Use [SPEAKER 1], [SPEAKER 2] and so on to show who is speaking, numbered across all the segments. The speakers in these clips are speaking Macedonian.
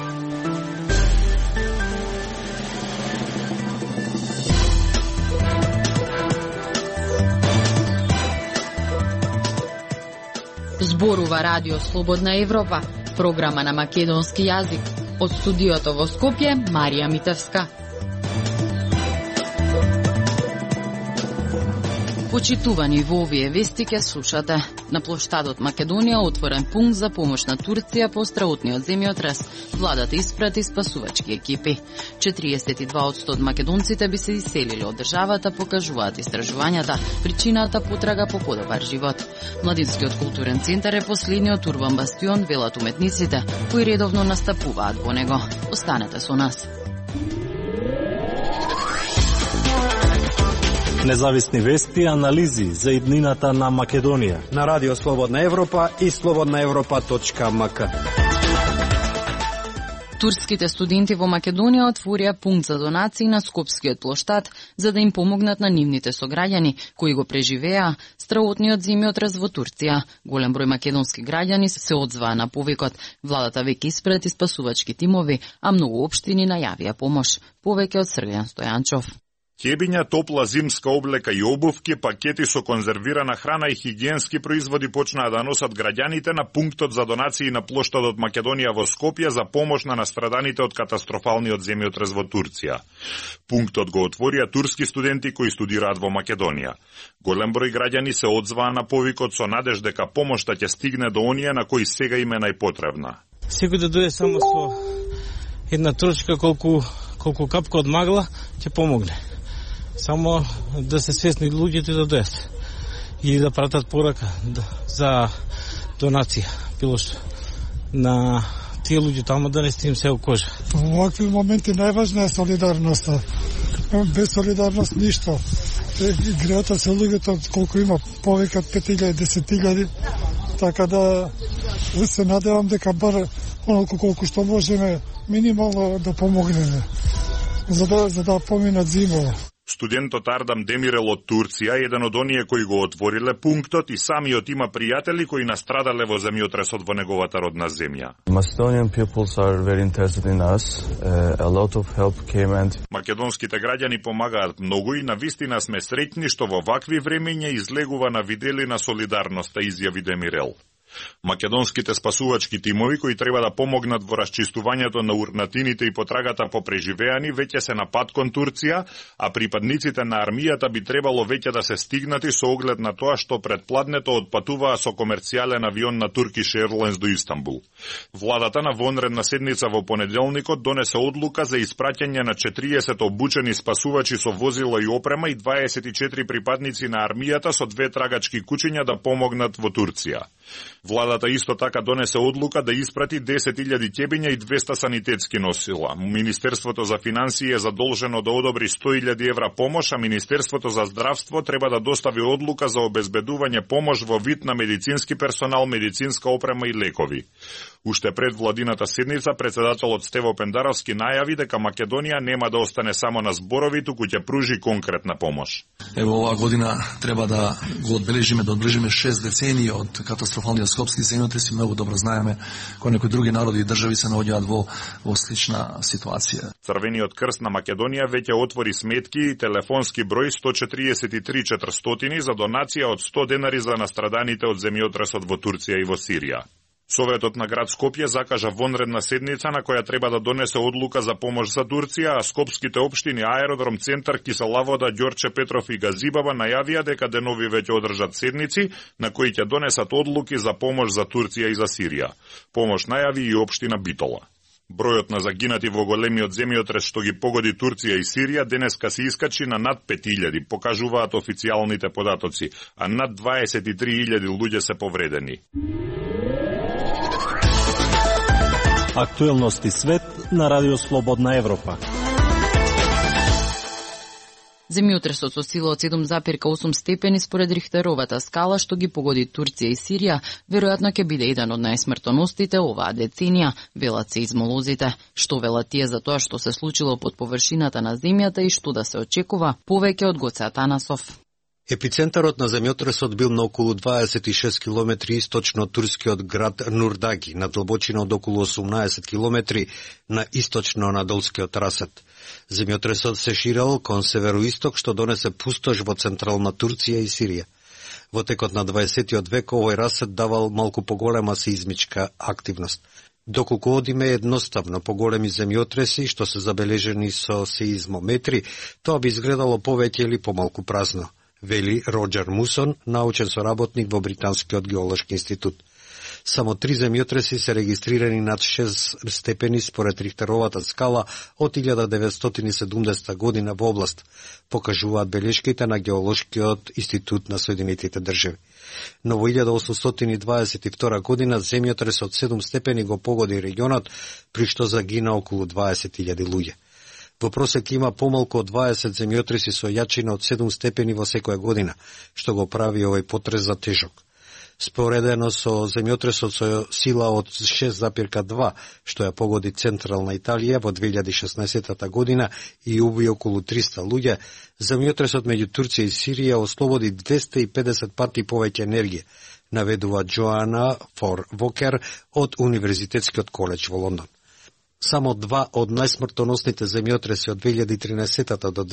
[SPEAKER 1] Зборува Радио Слободна Европа, програма на македонски јазик. Од студиото во Скопје, Марија Митевска. Почитувани, во овие вести ке слушате. На плоштадот Македонија отворен пункт за помош на Турција по страутниот земјотрес. Владата испрати спасувачки екипи. 42% од македонците би се иселили од државата, покажуваат истражувањата. Причината потрага по подобар живот. Младинскиот културен центар е последниот урбан бастион, велат уметниците, кои редовно настапуваат во него. Останете со нас.
[SPEAKER 2] Независни вести и анализи за иднината на Македонија
[SPEAKER 3] на Радио Слободна Европа и slobodnaevropa.mk.
[SPEAKER 1] Турските студенти во Македонија отворија пункт за донации на Скопскиот плоштад за да им помогнат на нивните сограѓани кои го преживеа страутниот земјотрес во Турција. Голем број македонски граѓани се одзваа на повикот. Владата веќе испрати спасувачки тимови, а многу општини најавија помош. Повеќе од Срѓан Стојанчов.
[SPEAKER 4] Ќебиња, топла зимска облека и обувки, пакети со конзервирана храна и хигиенски производи почнаа да носат граѓаните на пунктот за донации на плоштадот Македонија во Скопје за помош на настраданите од катастрофалниот земјотрес во Турција. Пунктот го отворија турски студенти кои студираат во Македонија. Голем број граѓани се одзваа на повикот со надеж дека помошта ќе стигне до оние на кои сега им е најпотребна.
[SPEAKER 5] Секој да дојде само со една трошка колку капка од магла ќе помогне. Само да се свесни луѓето да дојат и да пратат порака за донација, било што на тие луѓе таму да не стим се у кожа.
[SPEAKER 6] Во овакви моменти најважна е солидарноста. Без солидарност ништо. Греата се луѓето колку има повеќе 5.000, 10.000, така да се надевам дека бар оноку колку што можеме минимално да помогнеме за да поминат зимова.
[SPEAKER 4] Студентот Ардам Демирел од Турција е еден од оние кои го отвориле пунктот и самиот има пријатели кои настрадале во земјотресот во неговата родна земја.
[SPEAKER 7] Macedonian peoples are very interested in us. A lot of help came and
[SPEAKER 4] Македонските граѓани помагаат многу и навистина сме среќни што во вакви времења излегува на видели на солидарноста, изјави Демирел. Македонските спасувачки тимови кои треба да помогнат во расчистувањето на урнатините и потрагата по преживеани веќе се на пат кон Турција, а припадниците на армијата би требало веќе да се стигнати со оглед на тоа што предпладнето одпатуваа со комерцијален авион на Turkish Airlines до Истанбул. Владата на вонредна седница во понеделникот донесе одлука за испраќање на 40 обучени спасувачи со возила и опрема и 24 припадници на армијата со 2 трагачки кучиња да помогнат во Турција. Владата исто така донесе одлука да испрати 10.000 ќебиња и 200 санитетски носила. Министерството за финансии е задолжено да одобри 100.000 евра помош, а Министерството за здравство треба да достави одлука за обезбедување помош во вид на медицински персонал, медицинска опрема и лекови. Уште пред владината седница, председателот Стево Пендаровски најави дека Македонија нема да остане само на зборови, туку ќе пружи конкретна помош.
[SPEAKER 8] Ево оваа година треба да го одбележиме 6 децении од катастрофалниот скопски земјотрес и многу добро знаеме кои некои други народи и држави се наоѓаат во слична ситуација.
[SPEAKER 4] Црвениот крст на Македонија веќе отвори сметки и телефонски број 143 400 за донација од 100 денари за настраданите од земјотресот во Турција и во Сирија. Советот на град Скопје закажа вонредна седница на која треба да донесе одлука за помош за Турција, а скопските општини Аеродром, Центар, Киселавода, Ѓорче Петров и Газибаба најавија дека денови веќе одржат седници на кои ќе донесат одлуки за помош за Турција и за Сирија. Помош најави и општина Битола. Бројот на загинати во големиот земјотрес што ги погоди Турција и Сирија денеска се искачи на над 5.000, покажуваат официјалните податоци, а над 23.000 луѓе се повредени.
[SPEAKER 2] Актуелности свет на Радио Слободна Европа.
[SPEAKER 1] Земјотресот со сила од 7,8 степени според Рихтеровата скала што ги погоди Турција и Сирија, веројатно ќе биде еден од најсмртоносните оваа деценија, велат сеизмолозите. Што велат тие за тоа што се случило под површината на земјата и што да се очекува, повеќе од Гоце Атанасов.
[SPEAKER 3] Епицентарот на земјотресот бил на околу 26 километри источно од турскиот град Нурдаги, на длабочина од околу 18 километри на источно Анадолскиот расет. Земјотресот се ширел кон североисток, што донесе пустош во централна Турција и Сирија. Во текот на 20 век овој расет давал малку поголема сеизмичка активност. Доколку одиме едноставно поголеми земјотреси, што се забележени со сеизмометри, тоа би изгледало повеќе или помалку празно, вели Роджер Мусон, научен соработник во Британскиот геолошки институт. Само 3 земјотреси се регистрирани над 6 степени според Рихтеровата скала од 1970 година во област, покажуваат белешките на Геолошкиот институт на Соединетите држави. Но во 1822 година земјотрес од 7 степени го погоди регионот, при што загина околу 20.000 луѓе. Во просек има помалку од 20 земјотреси со јачина од 7 степени во секоја година, што го прави овој потрес за тежок. Споредено со земјотресот со сила од 6,2, што ја погоди централна Италија во 2016 година и уби околу 300 луѓе, земјотресот меѓу Турција и Сирија ослободи 250 пати повеќе енергија, наведува Джоана Фор Вокер од Универзитетскиот коледж во Лондон. Само 2 од најсмртоносните земјотреси од 2013 до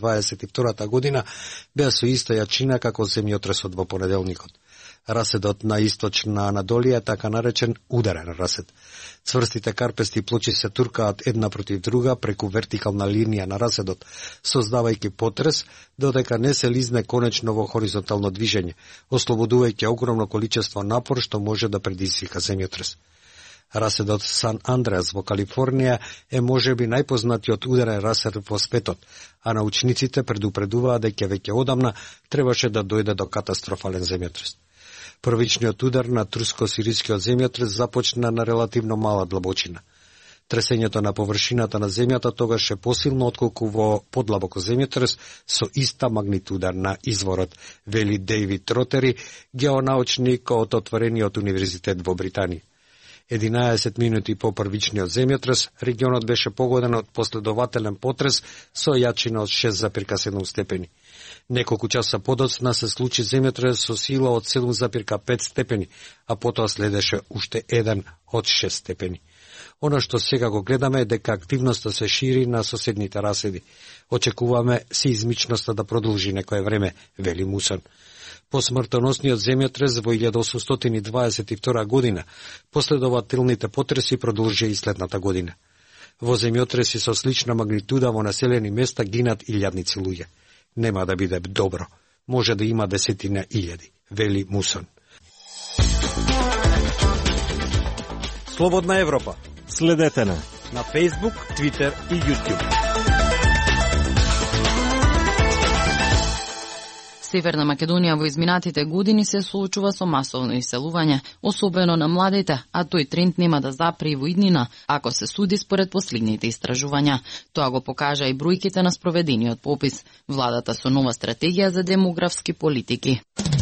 [SPEAKER 3] 2022 година беа со иста јачина како земјотресот во понеделникот. Раседот на источна Анадолија е така наречен ударен расед. Цврстите карпести плочи се туркаат една против друга преку вертикална линија на раседот, создавајќи потрес, додека не се лизне конечно во хоризонтално движење, ослободувајќи огромно количество напор што може да предизвика земјотрес. Раседот Сан Андреас во Калифорнија е можеби најпознатиот ударен расед во светот, а научниците предупредуваат дека веќе одамна требаше да дојде до катастрофален земјотрес. Првичниот удар на турско-сирискиот земјотрес започна на релативно мала длабочина. Тресењето на површината на земјата тогаш е посилно отколку во подлабоко земјотрес со иста магнитуда на изворот, вели Дејвид Ротери, геонаучник од отворениот универзитет во Британија. 11 минути по првичниот земјотрес, регионот беше погоден од последователен потрес со јачина од 6,7 степени. Неколку часа подоцна се случи земјотрес со сила од 7,5 степени, а потоа следеше уште еден од 6 степени. Оно што сега го гледаме е дека активноста се шири на соседните раседи. Очекуваме сеизмичноста да продолжи некое време, вели Мусон. По смртоносниот земјотрес во 1822 година, последователните потреси продолжи и следната година. Во земјотреси со слична магнитуда во населени места гинат илјадници луѓе. Нема да биде добро. Може да има десетина илјади, вели Мусон. Слободна Европа.
[SPEAKER 2] Следете на
[SPEAKER 3] Facebook, Twitter и YouTube.
[SPEAKER 1] Северна Македонија во изминатите години се соочува со масовно иселување, особено на младите, а тој тренд нема да запре и во иднина, ако се суди според последните истражувања. Тоа го покажа и бројките на спроведениот попис. Владата со нова стратегија за демографски политики.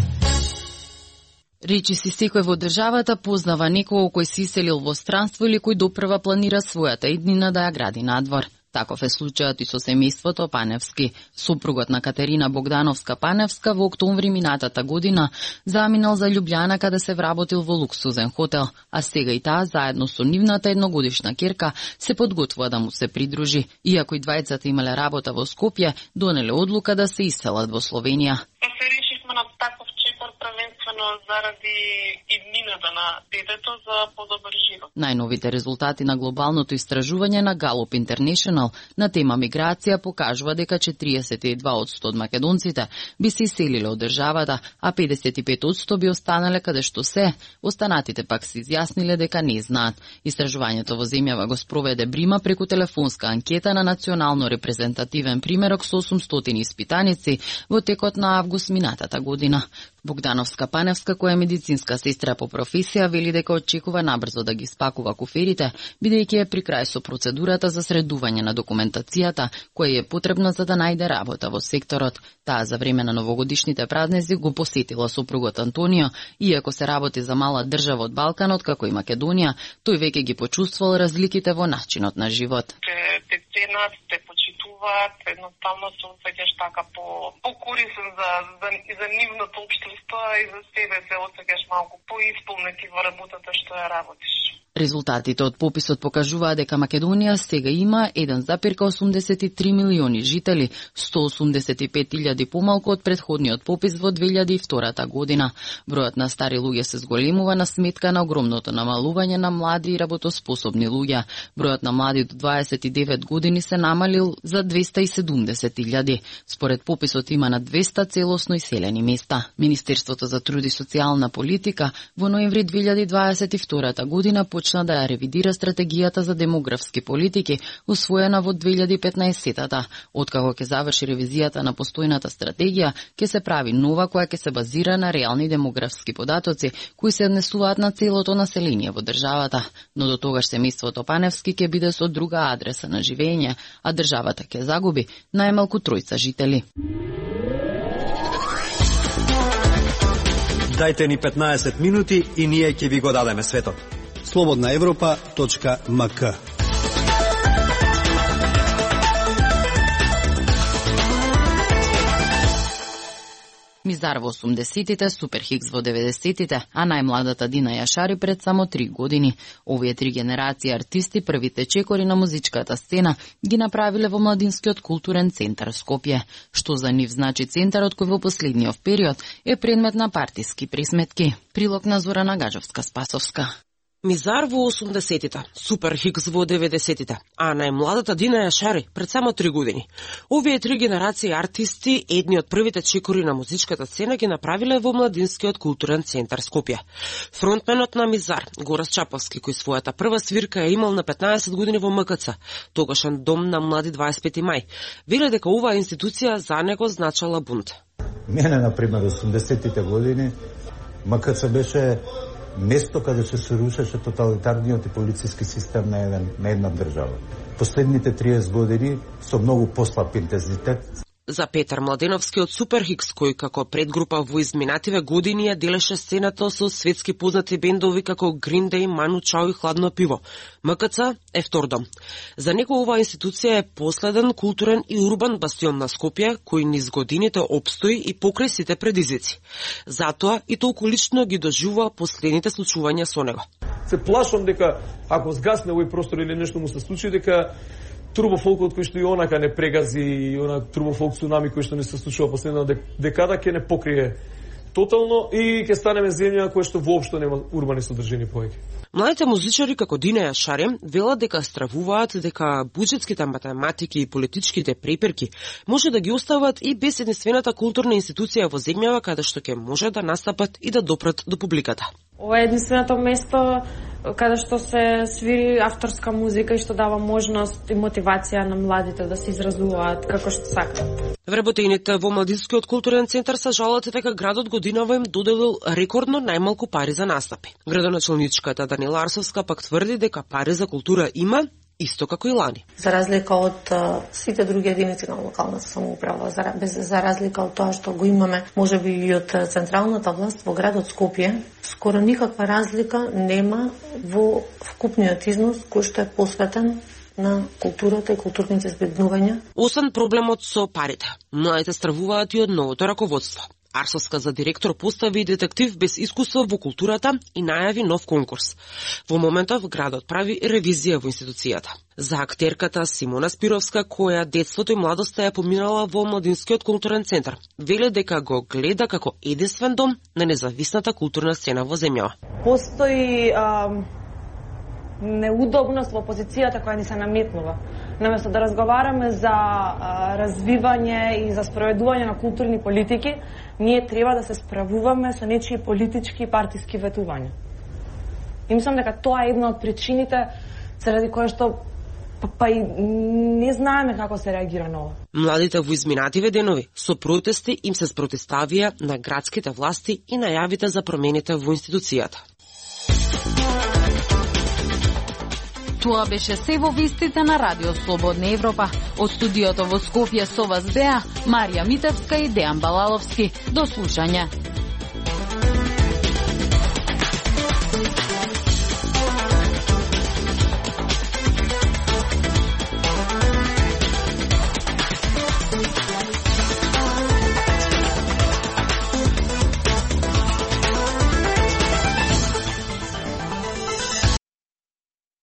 [SPEAKER 1] Речи си секој во државата познава некого кој се иселил во странство или кој допрва планира својата иднина да ја гради надвор. Таков е случајот и со семејството Паневски. Сопругот на Катерина Богдановска-Паневска во октомври минатата година заминал за Љубљана каде се вработил во луксузен хотел, а сега и таа заедно со нивната едногодишна керка се подготвува да му се придружи. Иако и двајцата имале работа во Скопје, донеле одлука да се иселат во Словенија.
[SPEAKER 9] Се решивме на таков чекор првенствено заради иднината на детето за подобар живот.
[SPEAKER 1] Најновите резултати на глобалното истражување на Gallup International на тема миграција покажува дека 42% од македонците би се иселиле од државата, а 55% би останале каде што се. Останатите пак се изјасниле дека не знаат. Истражувањето во земјава го спроведе Брима преку телефонска анкета на национално репрезентативен примерок со 800 испитаници во текот на август минатата година. Богдановска Паневска, која е медицинска сестра по професија, вели дека очекува набрзо да ги спакува куферите, бидејќи е при крај со процедурата за средување на документацијата, која е потребна за да најде работа во секторот. Таа за време на новогодишните празници го посетила сопругот Антонио, иако се работи за мала држава од Балканот, како и Македонија, тој веќе ги почувствувал разликите во начинот на живот.
[SPEAKER 9] Те ценат, те почитуваат, едноставно се осеќаш така по-корисен за нивното општество и за себе се осеќаш малку поисполнети во работата што ја работиш.
[SPEAKER 1] Резултатите од пописот покажуваат дека Македонија сега има 1,83 милиони жители, 185.000 помалку од претходниот попис во 2002 година. Бројот на стари луѓе се зголемува на сметка на огромното намалување на млади и работоспособни луѓе. Бројот на млади до 29 години се намалил за 270.000. Според пописот има на 200 целосно иселени места. Министерството за труд и социјална политика во ноември 2022 година почна да ја ревидира стратегијата за демографски политики, усвоена во 2015-та. Откако ќе заврши ревизијата на постојната стратегија, ќе се прави нова која ќе се базира на реални демографски податоци, кои се однесуваат на целото население во државата. Но до тогаш семејството Паневски ќе биде со друга адреса на живење, а државата ќе загуби најмалку 3 жители.
[SPEAKER 10] Дајте ни 15 минути и ние ќе ви го дадеме светот. slobodnaevropa.mk
[SPEAKER 1] Мизар во 80-тите, Супер Хикс во 90-тите, а најмладата Дина Јашари пред само 3 години. Овие 3 генерации артисти, првите чекори на музичката сцена, ги направиле во Младинскиот културен центар Скопје. Што за нив значи центарот кој во последниот период е предмет на партиски присметки. Прилог на Зорана Гаджовска-Спасовска.
[SPEAKER 11] Мизар во 80-тите, Супер Хикс во 90-тите, а најмладата Дина Јашари пред само 3 години. Овие 3 генерации артисти, едни од првите чекори на музичката сцена, ги направиле во Младинскиот културен центар Скопје. Фронтменот на Мизар, Горас Чаповски, кој својата прва свирка е имал на 15 години во МКЦ, тогашен дом на млади 25 мај, веле дека оваа институција за него значала бунт.
[SPEAKER 12] Мене, например, 80-тите години, МКЦ беше место каде се рушеше тоталитарниот и полициски систем на една држава. Последните 30 години со многу послаб интензитет.
[SPEAKER 11] За Петар Младеновски од Супер Хикс, кој како предгрупа во изминативе години ја делеше сцената со светски познати бендови како Green Day, Ману Чао и Хладно пиво, МКЦ е втор дом. За него оваа институција е последен културен и урбан бастион на Скопје, кој низ годините опстои и покрај сите предизвици. Затоа и толку лично ги доживува последните случувања со него.
[SPEAKER 13] Се плашам дека ако згасне овој простор или нешто му се случи, дека турбофолкот кој што и онака не прегази, и она турбофолк цунами кој што не се случува последната декада, ќе не покрие тотално и ќе станеме земја која што воопшто нема урбани содржини повеќе.
[SPEAKER 11] Младите музичари како Дина Јашари велат дека стравуваат дека буџетските математики и политичките преперки може да ги остават и без единствената културна институција во земјава каде што ќе може да настапат и да допрат до публиката.
[SPEAKER 14] Ова е единственото место каде што се свири авторска музика и што дава можност и мотивација на младите да се изразуваат како што сакаат.
[SPEAKER 11] Вработените во Младинскиот културен центар се жалат дека градот годинава им доделил рекордно најмалку пари за настапи. Градоначалничката Данила Арсовска пак тврди дека пари за култура има, исто како и лани.
[SPEAKER 15] За разлика од сите други единици на локалната самоуправа, за разлика од тоа што го имаме, можеби и од централната власт во градот Скопје, скоро никаква разлика нема во вкупниот износ кој што е посветен на културата и културните збеднувања.
[SPEAKER 11] Освен проблемот со парите, младите стравуваат и од новото раководство. Арсовска за директор постави детектив без искуство во културата и најави нов конкурс. Во моментов градот прави ревизија во институцијата. За актерката Симона Спировска, која детството и младоста ја поминала во Младинскиот културен центар, веле дека го гледа како единствен дом на независната културна сцена во земјава.
[SPEAKER 14] Постои неудобност во позицијата која ни се наметнува. Наместо да разговараме за развивање и за спроведување на културни политики, ние треба да се справуваме со нечии политички и партиски ветувања. И мислам дека тоа е една од причините заради која што па и не знаеме како се реагира на ова.
[SPEAKER 11] Младите во изминативе денови со протести им се спротивставија на градските власти и најавите за промените во институцијата.
[SPEAKER 1] Тоа беше се во вестите на Радио Слободна Европа. Од студиото во Скопје со вас беа Марија Митевска и Дејан Балаловски. До слушање.